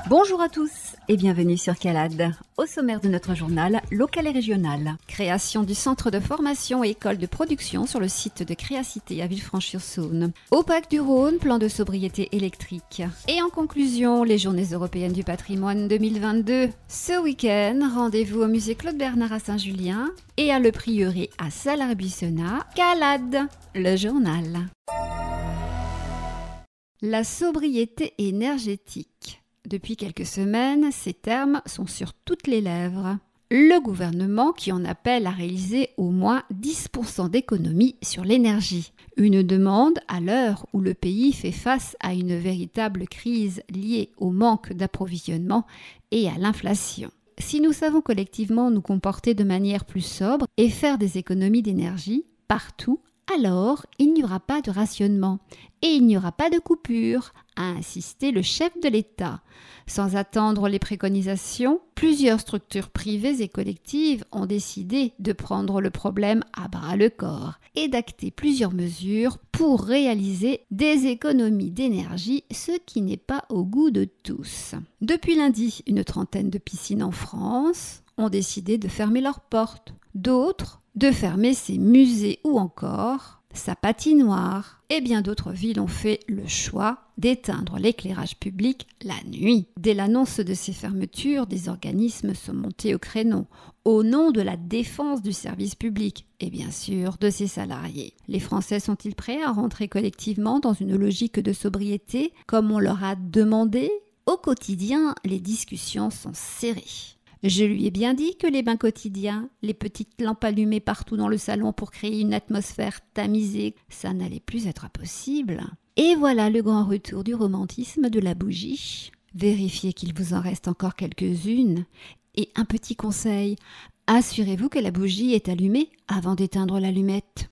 Bonjour à tous et bienvenue sur CALAD. Au sommaire de notre journal local et régional. Création du centre de formation et école de production sur le site de Créacité à Villefranche-sur-Saône. Au Parc du Rhône, plan de sobriété électrique. Et en conclusion, les Journées européennes du patrimoine 2022. Ce week-end, rendez-vous au musée Claude Bernard à Saint-Julien et à Le Prieuré à Salars-Buissonnat. CALAD, le journal. La sobriété énergétique. Depuis quelques semaines, ces termes sont sur toutes les lèvres. Le gouvernement qui en appelle à réaliser au moins 10% d'économies sur l'énergie. Une demande à l'heure où le pays fait face à une véritable crise liée au manque d'approvisionnement et à l'inflation. Si nous savons collectivement nous comporter de manière plus sobre et faire des économies d'énergie partout, alors il n'y aura pas de rationnement et il n'y aura pas de coupure, a insisté le chef de l'État. Sans attendre les préconisations, plusieurs structures privées et collectives ont décidé de prendre le problème à bras-le-corps et d'acter plusieurs mesures pour réaliser des économies d'énergie, ce qui n'est pas au goût de tous. Depuis lundi, une trentaine de piscines en France ont décidé de fermer leurs portes. D'autres de fermer ses musées ou encore sa patinoire. Et bien d'autres villes ont fait le choix d'éteindre l'éclairage public la nuit. Dès l'annonce de ces fermetures, des organismes sont montés au créneau au nom de la défense du service public et bien sûr de ses salariés. Les Français sont-ils prêts à rentrer collectivement dans une logique de sobriété comme on leur a demandé ? Au quotidien, les discussions sont serrées. Je lui ai bien dit que les bains quotidiens, les petites lampes allumées partout dans le salon pour créer une atmosphère tamisée, ça n'allait plus être possible. Et voilà le grand retour du romantisme de la bougie. Vérifiez qu'il vous en reste encore quelques-unes. Et un petit conseil, assurez-vous que la bougie est allumée avant d'éteindre l'allumette.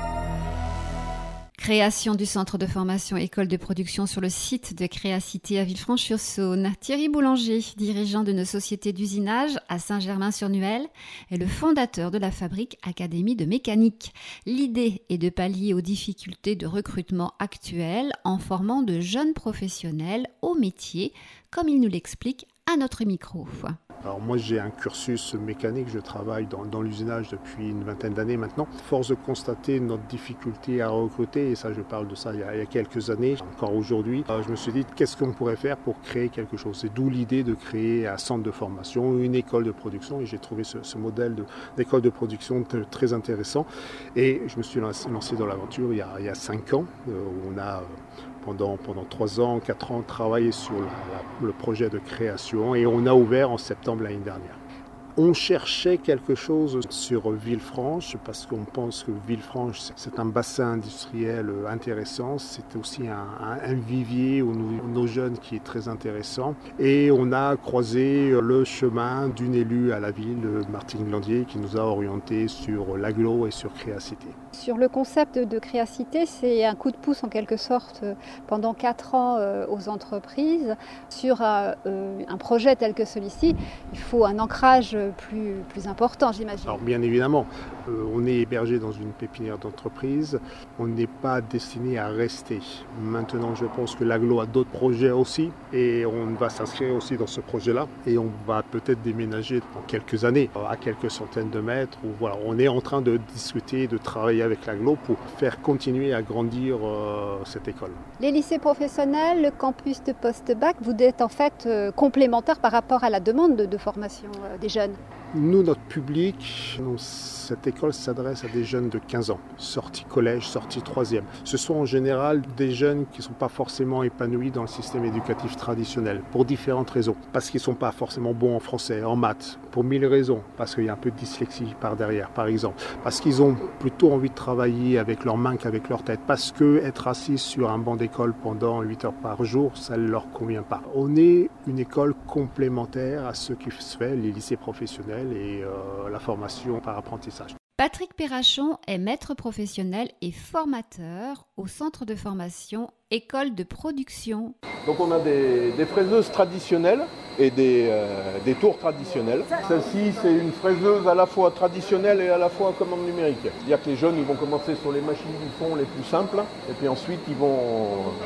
Création du centre de formation école de production sur le site de Créacité à Villefranche-sur-Saône. Thierry Boulanger, dirigeant d'une société d'usinage à Saint-Germain-sur-Nuelle, est le fondateur de la Fabrique Académie de mécanique. L'idée est de pallier aux difficultés de recrutement actuelles en formant de jeunes professionnels au métier, comme il nous l'explique à notre micro. Alors moi j'ai un cursus mécanique, je travaille dans l'usinage depuis une vingtaine d'années maintenant. Force de constater notre difficulté à recruter, et ça je parle de ça il y a quelques années, encore aujourd'hui, je me suis dit qu'est-ce qu'on pourrait faire pour créer quelque chose. C'est d'où l'idée de créer un centre de formation, une école de production, et j'ai trouvé ce modèle d'école de production très intéressant. Et je me suis lancé dans l'aventure il y a 5 ans, où on a pendant 3 ans, 4 ans, travaillé sur le projet de création et on a ouvert en septembre l'année dernière. On cherchait quelque chose sur Villefranche parce qu'on pense que Villefranche, c'est un bassin industriel intéressant. C'est aussi un vivier où nos jeunes qui est très intéressant. Et on a croisé le chemin d'une élue à la ville, Martine Glandier, qui nous a orientés sur l'agglo et sur Créacité. Sur le concept de Créacité, c'est un coup de pouce en quelque sorte pendant 4 ans aux entreprises. Sur un projet tel que celui-ci, il faut un ancrage plus important, j'imagine. Alors bien évidemment, on est hébergé dans une pépinière d'entreprise, on n'est pas destiné à rester. Maintenant, je pense que l'agglo a d'autres projets aussi et on va s'inscrire aussi dans ce projet-là et on va peut-être déménager dans quelques années, à quelques centaines de mètres. Où, voilà, on est en train de discuter, de travailler avec l'agglo pour faire continuer à grandir cette école. Les lycées professionnels, le campus de post-bac, vous êtes en fait complémentaires par rapport à la demande de formation des jeunes. Nous, notre public, cette école s'adresse à des jeunes de 15 ans, sortis collège, sortis 3e. Ce sont en général des jeunes qui ne sont pas forcément épanouis dans le système éducatif traditionnel, pour différentes raisons. Parce qu'ils ne sont pas forcément bons en français, en maths, pour 1000 raisons. Parce qu'il y a un peu de dyslexie par derrière, par exemple. Parce qu'ils ont plutôt envie de travailler avec leurs mains qu'avec leur tête. Parce qu'être assis sur un banc d'école pendant 8 heures par jour, ça ne leur convient pas. On est une école complémentaire à ce qui se fait, les lycées professionnels et la formation par apprentissage. Patrick Perrachon est maître professionnel et formateur au centre de formation École de production. Donc on a des fraiseuses traditionnelles et des tours traditionnelles. Celle-ci, c'est une fraiseuse à la fois traditionnelle et à la fois commande numérique. C'est-à-dire que les jeunes ils vont commencer sur les machines du fond les plus simples et puis ensuite ils vont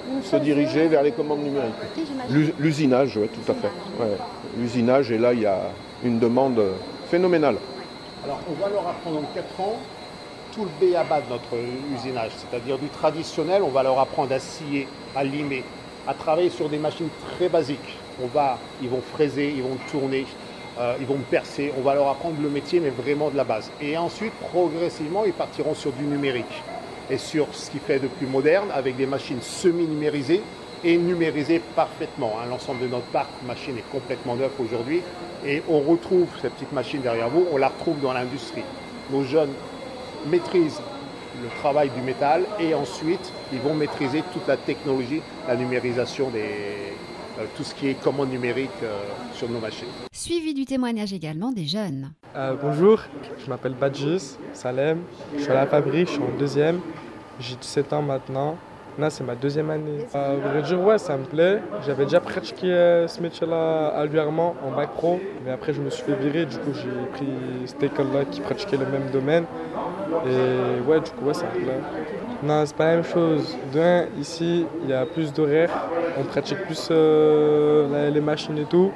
se diriger vers les commandes numériques. L'usinage, oui, tout à fait. Ouais. L'usinage, et là, il y a une demande phénoménale. Alors, on va leur apprendre en 4 ans tout le b.a.-ba de notre usinage, c'est-à-dire du traditionnel, on va leur apprendre à scier, à limer, à travailler sur des machines très basiques. Ils vont fraiser, ils vont tourner, ils vont percer, on va leur apprendre le métier, mais vraiment de la base. Et ensuite, progressivement, ils partiront sur du numérique et sur ce qui fait de plus moderne, avec des machines semi-numérisées et numérisées parfaitement. L'ensemble de notre parc machine est complètement neuf aujourd'hui et on retrouve cette petite machine derrière vous, on la retrouve dans l'industrie. Nos jeunes maîtrisent le travail du métal et ensuite ils vont maîtriser toute la technologie, la numérisation tout ce qui est commande numérique sur nos machines. Suivi du témoignage également des jeunes. Bonjour, je m'appelle Badjis Salem, je suis à la fabrique, je suis en 2e, j'ai 17 ans maintenant. Là, c'est ma 2e année. À vrai dire, ouais, ça me plaît. J'avais déjà pratiqué ce métier-là à Luèrement en bac pro, mais après je me suis fait virer, du coup j'ai pris cette école-là qui pratiquait le même domaine. Et ouais, du coup, ouais, ça me plaît. Non, c'est pas la même chose. D'un, ici, il y a plus d'horaires, on pratique plus les machines et tout.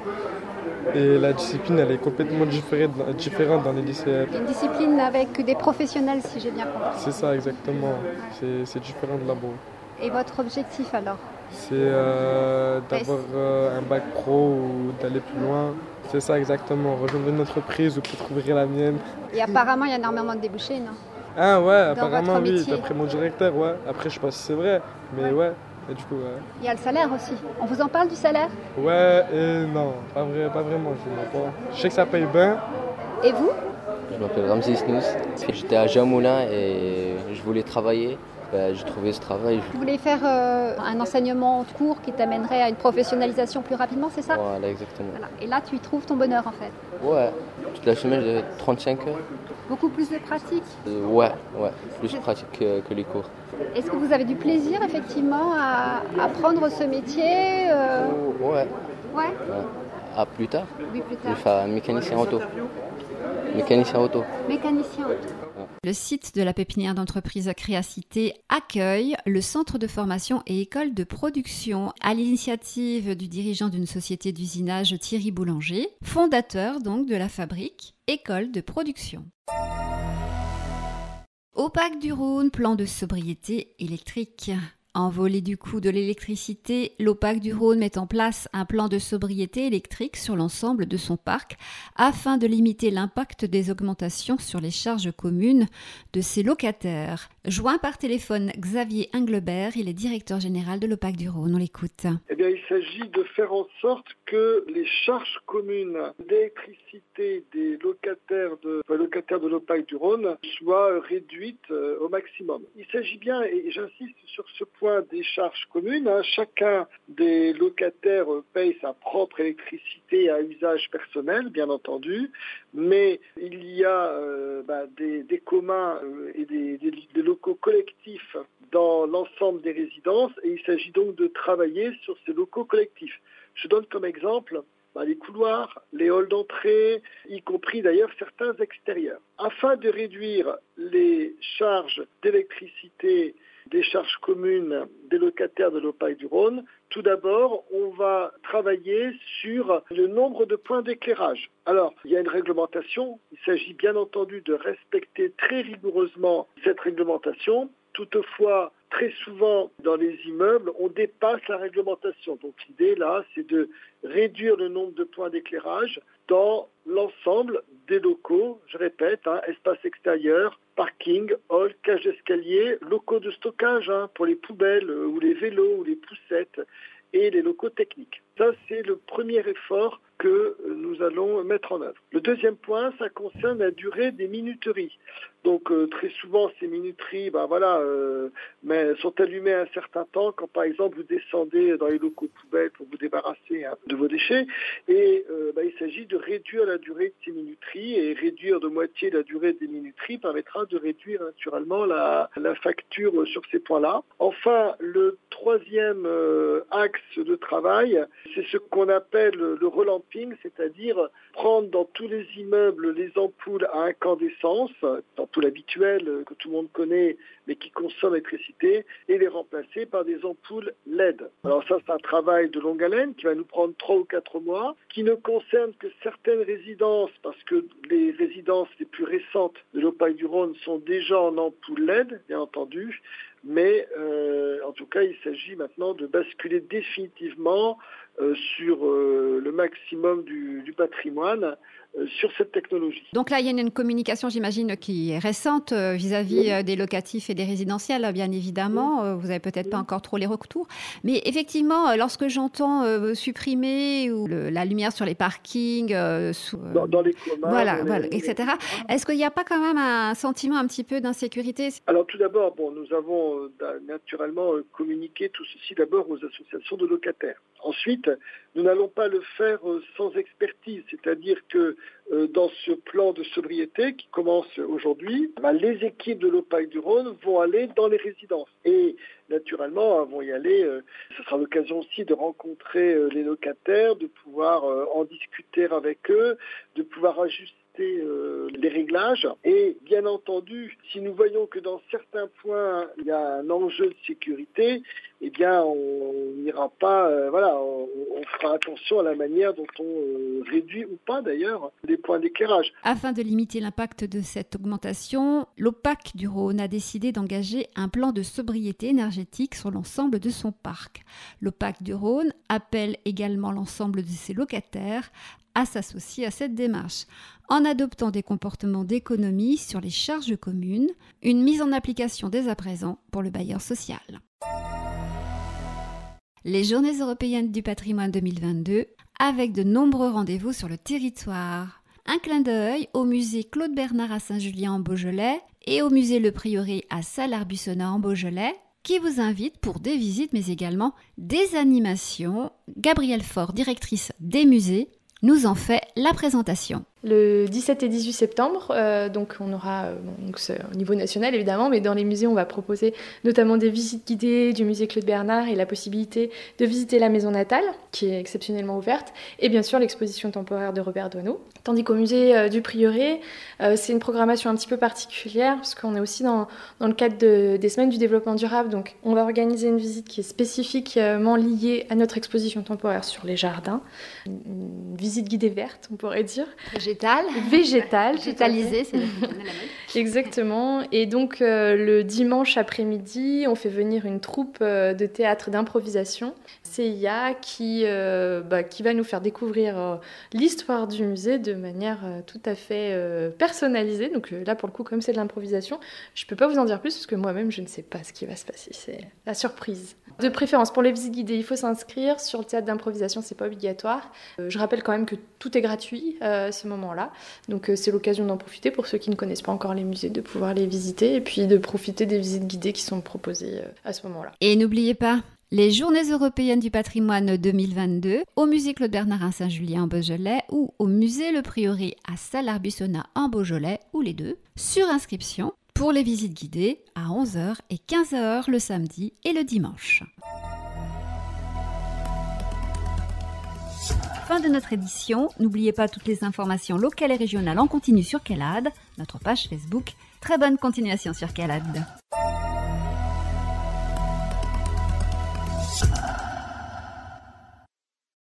Et la discipline, elle est complètement différente dans les lycées. Une discipline avec des professionnels, si j'ai bien compris. C'est ça, exactement. C'est différent de là-bas. Et votre objectif alors? C'est d'avoir un bac pro ou d'aller plus loin. C'est ça exactement, rejoindre une entreprise ou peut-être ouvrir la mienne. Et apparemment, il y a énormément de débouchés, non? Ah ouais, dans apparemment oui, métier. d'après mon directeur, ouais. Après, je sais pas si c'est vrai, mais ouais. Et du coup, ouais. Il y a le salaire aussi. On vous en parle du salaire? Ouais et non, pas vraiment, je ne vois pas. Je sais que ça paye bien. Et vous? Je m'appelle Ramzi Snous. J'étais à Jamoulin et je voulais travailler. J'ai trouvé ce travail. Vous voulez faire un enseignement court qui t'amènerait à une professionnalisation plus rapidement, c'est ça? Voilà, exactement. Voilà. Et là, tu y trouves ton bonheur en fait. Ouais, toute la semaine, j'ai 35 heures. Beaucoup plus de pratique. Ouais, plus pratique que les cours. Est-ce que vous avez du plaisir effectivement à apprendre ce métier Ouais. Ouais. À plus tard. Oui, plus Je tard. vais faire mécanicien auto. Mécanicien auto. Mécanicien auto. Le site de la pépinière d'entreprise Créacité accueille le centre de formation et école de production à l'initiative du dirigeant d'une société d'usinage Thierry Boulanger, fondateur donc de la fabrique École de production. Au Parc du Rhône, plan de sobriété électrique. Envolé du coût de l'électricité, l'OPAC du Rhône met en place un plan de sobriété électrique sur l'ensemble de son parc afin de limiter l'impact des augmentations sur les charges communes de ses locataires. Joint par téléphone Xavier Englebert, il est directeur général de l'OPAC du Rhône. On l'écoute. Eh bien, il s'agit de faire en sorte que les charges communes d'électricité des locataires de l'OPAC du Rhône soient réduites au maximum. Il s'agit bien, et j'insiste sur ce point, des charges communes. Chacun des locataires paye sa propre électricité à usage personnel, bien entendu, mais il y a des communs et des locaux collectifs dans l'ensemble des résidences, et il s'agit donc de travailler sur ces locaux collectifs. Je donne comme exemple les couloirs, les halls d'entrée, y compris d'ailleurs certains extérieurs. Afin de réduire les charges d'électricité, des charges communes des locataires de l'OPAC du Rhône, tout d'abord, on va travailler sur le nombre de points d'éclairage. Alors, il y a une réglementation. Il s'agit bien entendu de respecter très rigoureusement cette réglementation. Toutefois, très souvent, dans les immeubles, on dépasse la réglementation. Donc l'idée, là, c'est de réduire le nombre de points d'éclairage dans l'ensemble des locaux, je répète, espace extérieur, parking, hall, cage d'escalier, locaux de stockage pour les poubelles ou les vélos ou les poussettes et les locaux techniques. Ça, c'est le premier effort que nous allons mettre en œuvre. Le deuxième point, ça concerne la durée des minuteries. Donc très souvent, ces minuteries sont allumées un certain temps quand par exemple vous descendez dans les locaux poubelles pour vous débarrasser de vos déchets. Et il s'agit de réduire la durée de ces minuteries, et réduire de moitié la durée des minuteries permettra de réduire naturellement la facture sur ces points-là. Enfin, le troisième axe de travail, c'est ce qu'on appelle le relamping, c'est-à-dire prendre dans tous les immeubles les ampoules à incandescence, ampoules habituelles que tout le monde connaît mais qui consomment l'électricité, et les remplacer par des ampoules LED. Alors ça, c'est un travail de longue haleine qui va nous prendre 3 ou 4 mois, qui ne concerne que certaines résidences, parce que les résidences les plus récentes de l'Opac-du-Rhône sont déjà en ampoules LED, bien entendu, mais en tout cas, il s'agit maintenant de basculer définitivement sur le maximum du patrimoine sur cette technologie. Donc là, il y a une communication, j'imagine, qui est récente vis-à-vis des locatifs et des résidentiels, bien évidemment. Vous n'avez peut-être pas encore trop les retours. Mais effectivement, lorsque j'entends supprimer ou la lumière sur les parkings, dans les communs, voilà, etc., est-ce qu'il n'y a pas quand même un sentiment un petit peu d'insécurité? Alors tout d'abord, nous avons naturellement communiqué tout ceci d'abord aux associations de locataires. Ensuite, nous n'allons pas le faire sans expertise, c'est-à-dire que dans ce plan de sobriété qui commence aujourd'hui, les équipes de l'Opac-du-Rhône vont aller dans les résidences. Et naturellement, vont y aller, ce sera l'occasion aussi de rencontrer les locataires, de pouvoir en discuter avec eux, de pouvoir ajuster les réglages. Et bien entendu, si nous voyons que dans certains points, il y a un enjeu de sécurité, eh bien, on n'ira pas, on fera attention à la manière dont on réduit ou pas d'ailleurs des points d'éclairage. Afin de limiter l'impact de cette augmentation, l'Opac-du-Rhône a décidé d'engager un plan de sobriété énergétique sur l'ensemble de son parc. L'Opac-du-Rhône appelle également l'ensemble de ses locataires à s'associer à cette démarche, en adoptant des comportements d'économie sur les charges communes, une mise en application dès à présent pour le bailleur social. Les Journées européennes du patrimoine 2022, avec de nombreux rendez-vous sur le territoire. Un clin d'œil au musée Claude Bernard à Saint-Julien en Beaujolais et au musée Le Prieuré à Salles-Arbussonnat en Beaujolais, qui vous invite pour des visites mais également des animations. Gabrielle Faure, directrice des musées, nous en fait la présentation. Le 17 et 18 septembre, donc on aura, donc c'est au niveau national évidemment, mais dans les musées on va proposer notamment des visites guidées du musée Claude Bernard et la possibilité de visiter la maison natale, qui est exceptionnellement ouverte, et bien sûr l'exposition temporaire de Robert Doisneau. Tandis qu'au musée du Prieuré, c'est une programmation un petit peu particulière, parce qu'on est aussi dans le cadre des semaines du développement durable, donc on va organiser une visite qui est spécifiquement liée à notre exposition temporaire sur les jardins, une visite guidée verte, on pourrait dire. Végétale. Végétalisée, c'est la mode. Exactement. Et donc, le dimanche après-midi, on fait venir une troupe de théâtre d'improvisation, CIA, qui va nous faire découvrir l'histoire du musée de manière tout à fait personnalisée. Donc là, pour le coup, comme c'est de l'improvisation, je ne peux pas vous en dire plus, parce que moi-même, je ne sais pas ce qui va se passer. C'est la surprise. De préférence, pour les visites guidées, il faut s'inscrire. Sur le théâtre d'improvisation, c'est pas obligatoire. Je rappelle quand même que tout est gratuit à ce moment-là. Donc c'est l'occasion d'en profiter pour ceux qui ne connaissent pas encore les musées, de pouvoir les visiter et puis de profiter des visites guidées qui sont proposées à ce moment-là. Et n'oubliez pas, les Journées européennes du patrimoine 2022 au musée Claude Bernard à Saint-Julien en Beaujolais ou au musée Le Prieuré à Salles-Arbussonnat en Beaujolais, ou les deux, sur inscription pour les visites guidées à 11h et 15h le samedi et le dimanche. Fin de notre édition. N'oubliez pas toutes les informations locales et régionales en continu sur CALAD, notre page Facebook. Très bonne continuation sur CALAD.